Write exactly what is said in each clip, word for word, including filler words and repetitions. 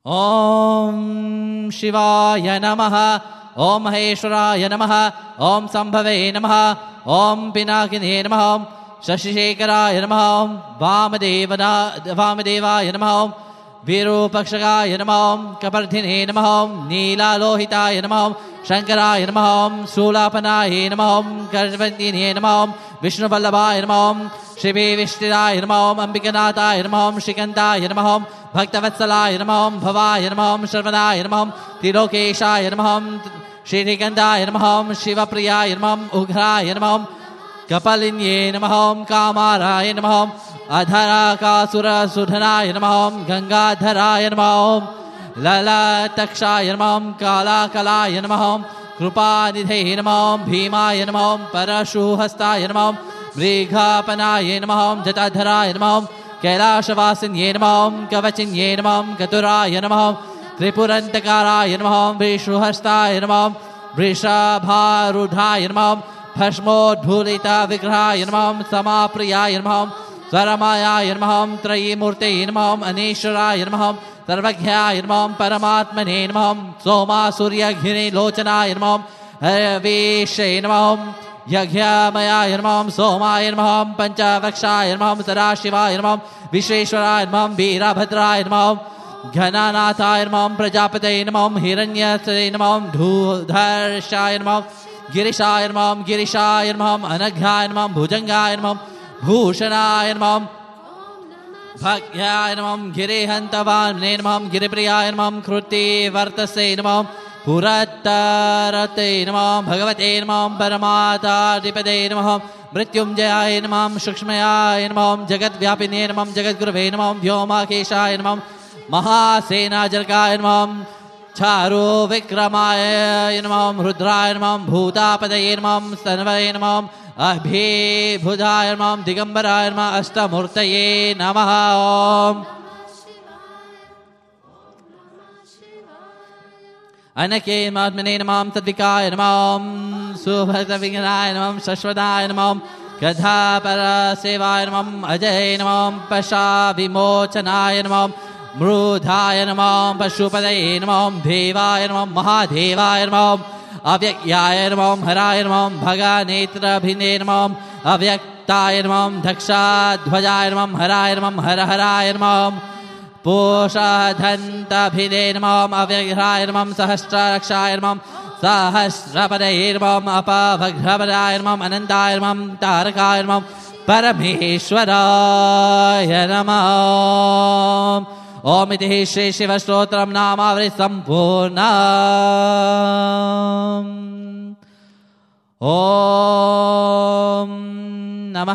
ओम शिवाय नमः। ओम महेश्वराय नमः। ओम संभवे नमः। ओम पिनाकिने नमः। ओम शशिशेखराय नमः। ओम वामदेवना वामदेवाय नमः। ओम विरूपक्षकाय नमः। ओम कपर्धिने नमः। ओम नीलालोहिताय नमः। ओम शंकराय नमः। ओम शूलापनाय नमः। ओम गर्भवतीने नमः। ओम विष्णुवल्लभाय नमः। ओम श्रीविष्टिराय नमः। ओम अंबिकनाथाय नमः। ओम श्रीकंठाय नमः। ओम भक्तवत्सलाय नमः। ओम भवाय नमः। ओम श्रवणाय नमः। ओम त्रिलोकेशाय नमः। ओम श्रीनिकंधाय नमः। ओम शिवप्रियाय नमः। ओम उग्राय नमः। ओम कपालिन्ये नमः। ओम कामाराय नमः। ओम अधराकासुरसुधनाय नमः। ओम गंगाधराय नमः। ओम ललाटक्षाय नमः। ओम कालाकलाय नमः। ओम कृपानिधे नमः। ओम भीमाय नमः। ओम परशुहस्ताय नमः। ओम मृगापनाय नमः। ओम जटाधराय नमः। ओम कैलाशवासिन्ये नमः। ओम कवचिन्ये नमः। ओम चतुराय नमः। ओम त्रिपुरन्तकाराय नमः। ओम विष्णुहस्ताय नमः। ओम वृषभारूढाय नमः। ओम भस्मोद्धूलितविग्रहाय नमः। ओम समाप्रियाय नमः। ओम स्वरमायाय नमः। ओम त्रयीमूर्तये नमः। ओम अनीश्वराय नमः। ओम सर्वज्ञाय नमः। ओम परमात्मने नमः। ओम सोमासूर्यघ्निलोचनाय नमः। ओम हरवेशे नमः। ओम यज्ञमयाय नमः। ओम सोमाय नमः। ओम पंचवक्षाय नमः। ओम सदाशिवाय नमः। ओम विश्वेश्वराय नमः। ओम वीरभद्राय नमः। ओम घनानाथाय नमः। ओम प्रजापतये नमः। ओम हिरण्यसे नमः। ओम धूधर्षाय नमः। ओम गिरिशाय नमः। ओम गिरिशाय नमः। ओम अनघाय नमः। ओम भुजंगाय नमः। ओम भूषणाय नमः। ओम भक्त्याय नमः। ओम गिरिहन्तवान्ने नमः। ओम गिरिप्रियाय नमः। ओम कृतिवर्तसे नमः। ओम पुरत्तरते नमः। ओम भगवते नमः। ओम परमाताधिपते नमः। ओम मृत्युंजयाय नमः। ओम सूक्ष्मयाय नमः। ओम जगद्व्यापिने नमः। ओम जगद्गुरवे नमः। ओम व्योमाकेशाय नमः। ओम महासेनाजनकाय नमः। ओम चारु विक्रमाय नमः। ओम रुद्राय नमः। ओम भूतापदये नमः। ओम स्तनवये नमः। ओम अभिभुजाय नमः। ओम दिगंबराय नमः। अष्टमूर्तये नमः। ओम अनके महात्मने नमः। ओम तद्विकाय नमः। ओम सुभद्रविघ्नाय नमः। ओम शश्वताय नमः। ओम गधापरसेवाय नमः। ओम अजय नमः। ओम पशाविमोचनाय नमः। ओम मृधाय नमः। ओम पशुपतये नमः। ओम देवाय नमः। महादेवाय नमः। ओम अव्यक्याय नमः। ओम हराय नमः। ओम भगानेत्राभिने नमः। ओम अव्यक्ताय नमः। ओम दक्षाध्वजाय नमः। ओम हराय नमः। ओम हर हराय नमः। ओम पोषाधन्तभिदे नमः। ओम अव्यघ्राय नमः। ओम सहस्ररक्षाय नमः। ओम सहस्रपदये नमः। ओम अपभग्रपदाय नमः। ओम अनन्ताय नमः। ओम तारकाय नमः। ओम परमेश्वराय नमः। ओम इति श्री शिवस्तोत्रं नामावली सम्पूर्णम्। ओम नमः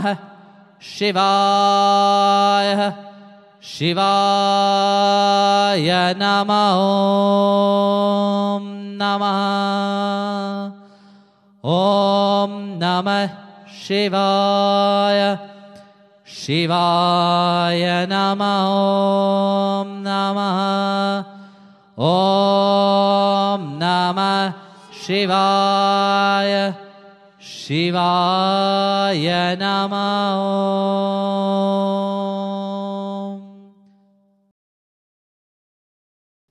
शिवाय। शिवाय नमः। ओम नमः। ओम नमः शिवाय। शिवाय नमः। ओम नमः। ओम नमः शिवाय। शिवाय नमः।